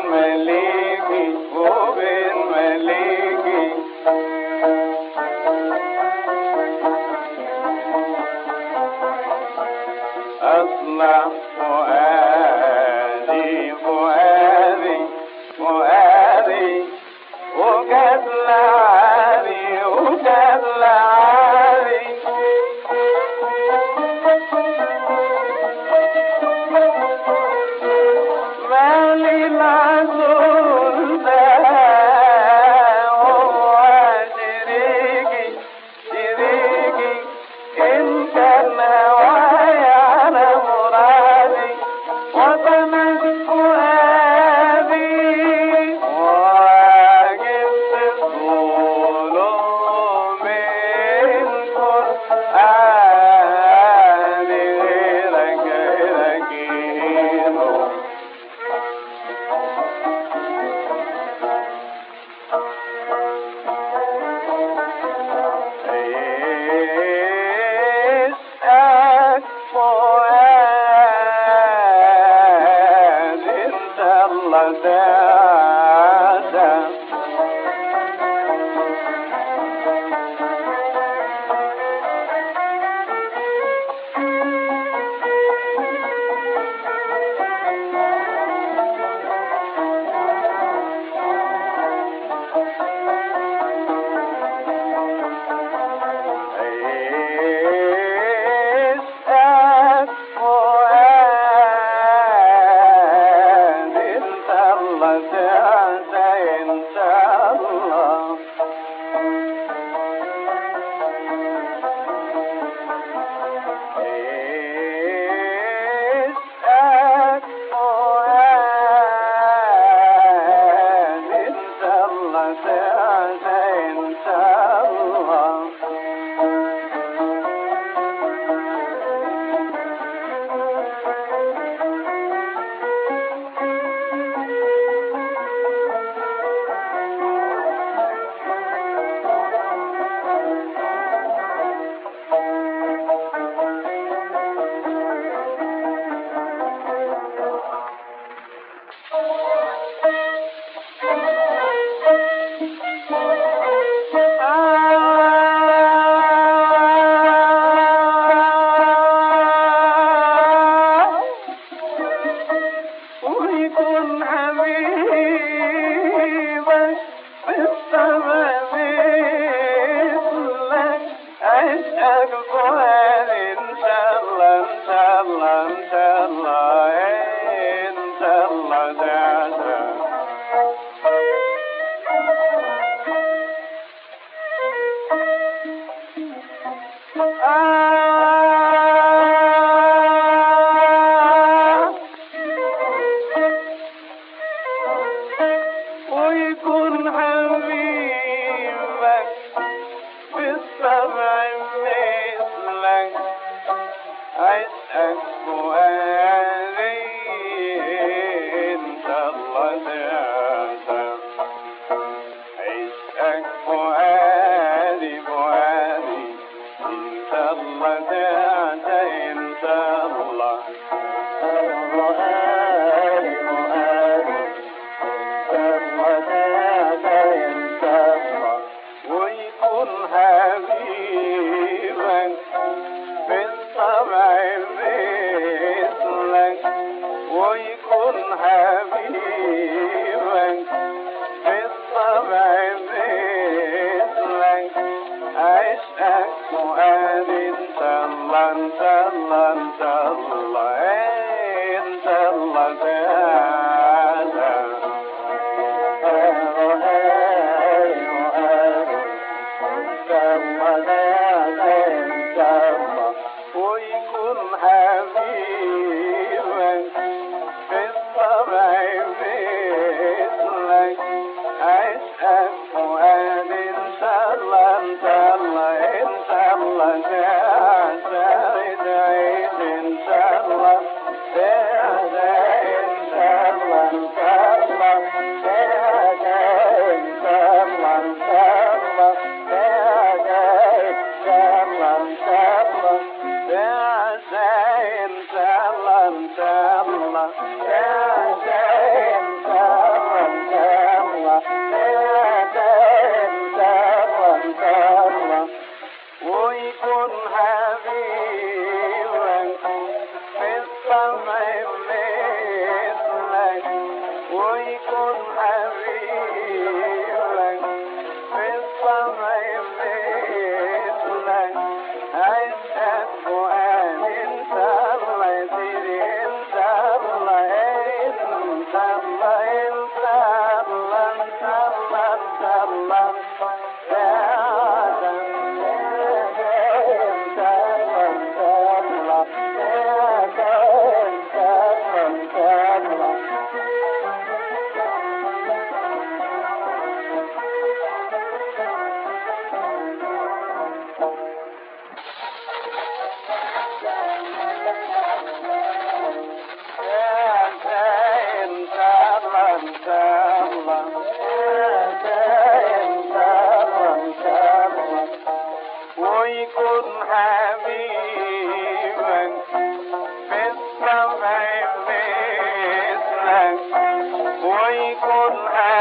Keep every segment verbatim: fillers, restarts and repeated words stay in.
مليكي وبين مليكي أصلح فؤادي فؤادي فؤادي وكدلعاني وكدلعاني مالي العسول ده هو شريكي شريكي إن كان هوايا على مرادي وطنك فؤادي وجبت طوله من كل عادي غيرك غيرك يهينه اسأل فؤاد انت الله دادا اسأل فؤاد انت الله دادا انت الله اسأل فؤاد انت الله دادا انت الله ويكون حبيبك بالسما مثلك عشقك فؤاد إن شاء الله إن شاء الله إن شاء الله إن شاء الله دادا آه ويكون حبيبك بالسمع مثلك عشقك فؤادي إن شاء الله دادا عشقك فؤادي فؤادي إن شاء الله دادا إن شاء الله فؤادي فؤادي ويكون حبيبك بالطبع مثلك ويكون حبيبك بالطبع مثلك عشقك فؤاد إن شاء الله إن شاء الله إن شاء الله إن شاء الله تعالى ويكون حبيبك بالطبع مثلك عشقك فؤاد إن شاء الله إن شاء الله إن شاء الله تعالى إن شاء الله ويكون حبيبك في السما يمثلك عشقك فؤاد انت الله يا سيدي انت الله انت الله انت الله انت الله انت الله يا آدم انت الله انت الله يا آدم انت الله انت الله ويكون حبيبك في السما مثلك ويكون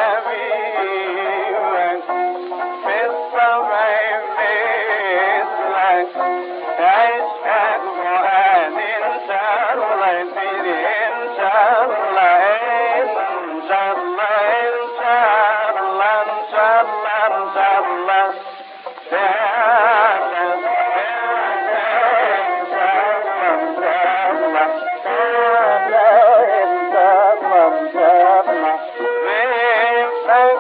حبيبك في السما مثلك عشقك فؤاد ان شاء الله يا سيدي ان شاء الله ان شاء الله ان شاء الله ان شاء الله ان شاء الله Thank you.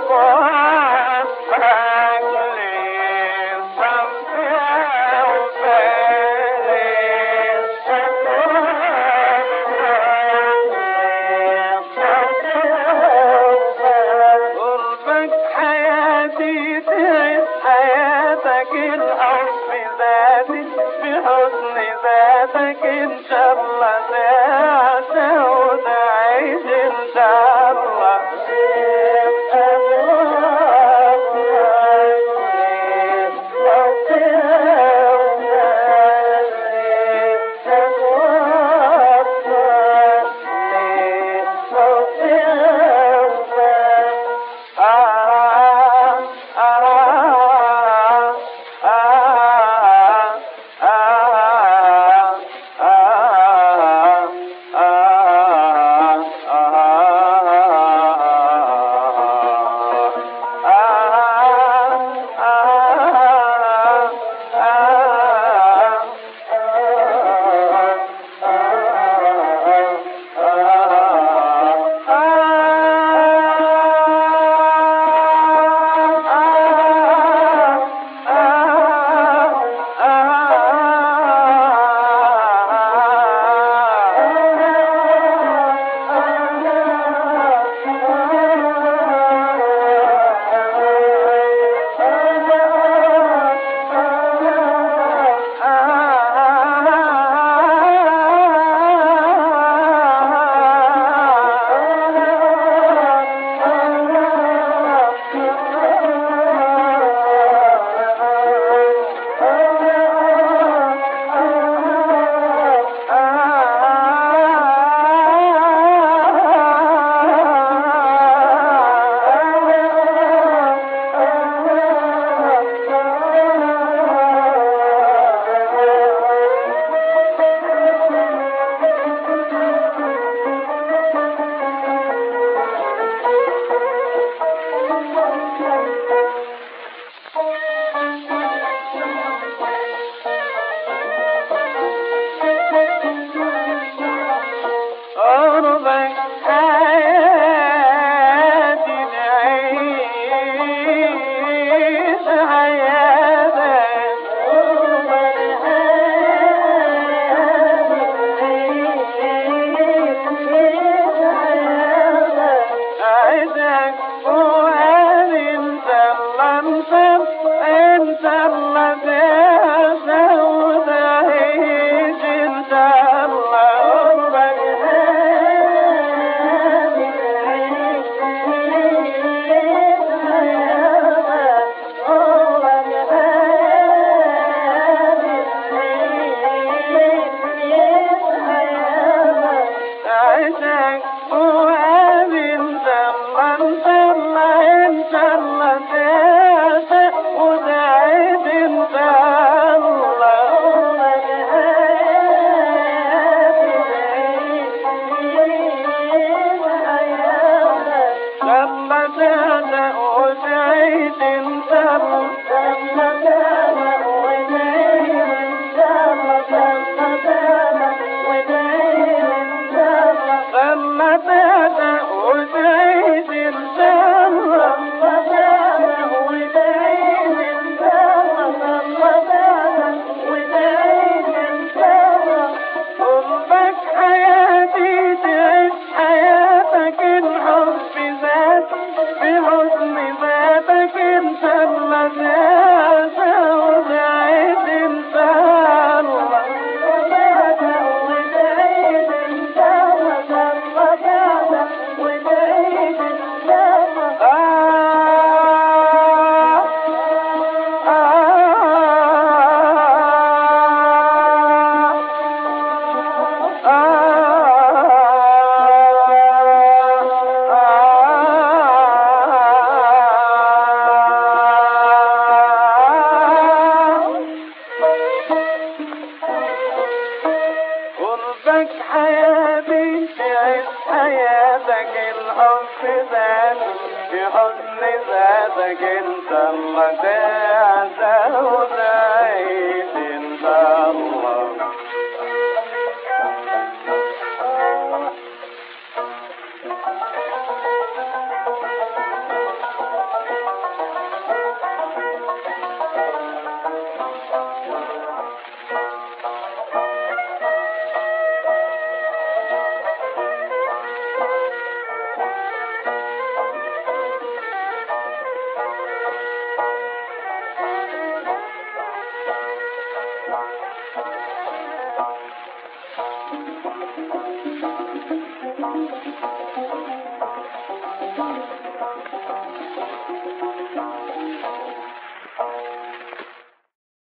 قربك حياتي تعيش حياتك الحب ذات في حزن ذاتك انت الله تعزى وتعيش انت الله